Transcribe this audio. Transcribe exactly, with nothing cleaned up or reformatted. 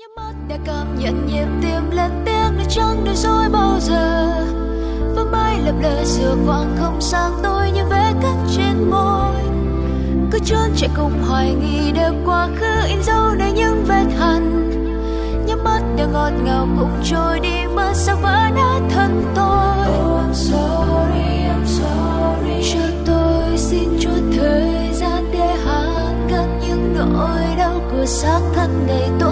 nhắm mắt để cảm nhận nhịp tim lên tiếng để chẳng để dối bao giờ. Vương mãi lập lờ giữa khoảng không sáng tối như vết cắt trên môi. Cứ trốn chạy cùng hoài nghi đều quá khứ in dấu nơi những vết hằn. Nhắm mắt để ngọt ngào cùng trôi đi mơ sao vỡ nát thân tôi. Oh, I'm sorry, I'm sorry. Cho tôi xin chút thời gian để hàn gắn những nỗi đau của xác thân này.